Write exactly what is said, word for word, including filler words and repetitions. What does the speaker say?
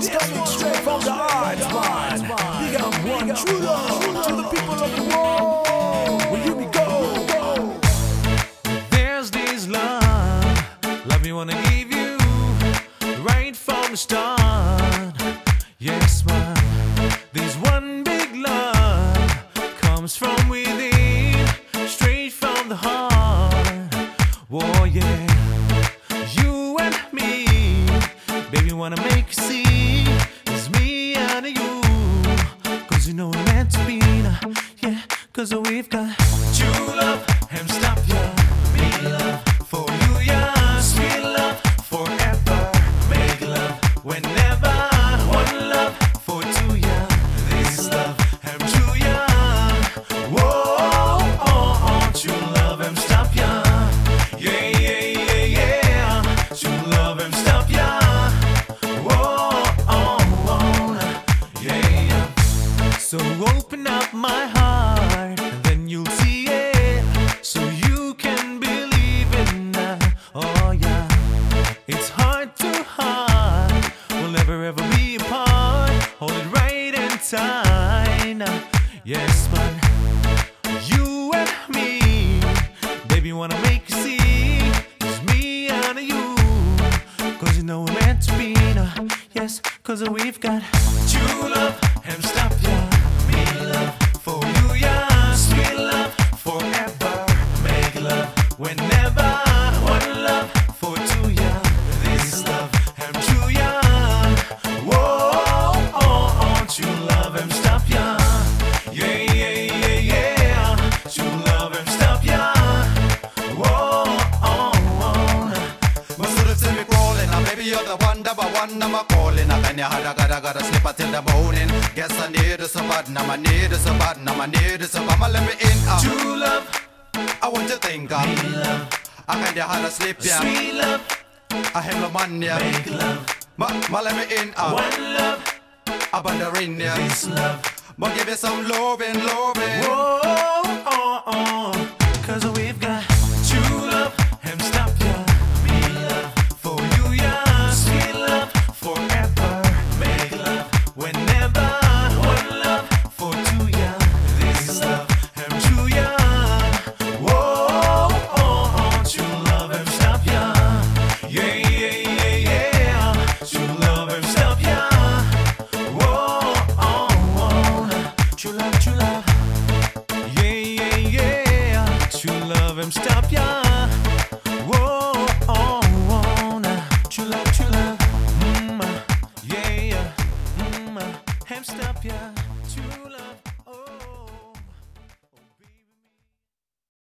one's coming straight from the heart, man. Big up one true love to the people of the world. Will you be go, go? There's this love, love me wanna give you right from the start. Yes, man. This one big love comes from within, straight from the heart. Oh yeah, you and me, baby, wanna make you see it's me and you, cause you know we're meant to be now. Yeah, cause we've got true love and stop ya, me love for you, yeah, sweet love forever, make love whenever, one love for two, yeah, this love and true, yeah, whoa, oh, oh, true love and stop ya, yeah, yeah, yeah, yeah, true love and stop ya, whoa, oh, oh, yeah, yeah. So open up my heart, and then you'll see it, so you can believe it now. Oh yeah, it's heart to heart, we'll never ever be apart. Hold it right in time. Yes, man, you and me, baby, wanna make you see it's me and you, cause you know we're meant to be now. Yes, cause we've got true love and stop ya, me love for you, yeah, sweet love forever, make love whenever, one love for two, yeah, this love and true, yeah, whoa, oh, oh, true love and stop ya, yeah, yeah, yeah, yeah, true love and stop ya, whoa, oh, oh. Most of the time we crawling, now baby you're the one, number one, I'm a calling. I can you gotta gotta gotta sleep until the morning. Guess I need is a button, I'm a need is a button, I'm a need is a mama let me in. Uh. True love, I want to think of me love, I can you how to sleep, yeah. sweet love, I have no money, yeah. make love, Ma, ma let me in. Uh. one love, Up on the ring, yeah. this love, Ma give you some loving, loving. whoa, oh, oh, cause we've got true love and stop ya, me love for you, yeah, sweet love forever, make love whenever, one love for two, yeah, this love and true, yeah, whoa, oh, oh, true love and stop ya, yeah, yeah, yeah, yeah, true love and stop ya, whoa, oh, oh, true love, true love, yeah, yeah, yeah, true love and stop ya, whoa, oh, oh, nah. True love, true love, mm, yeah, yeah, mm, and stop ya, true love.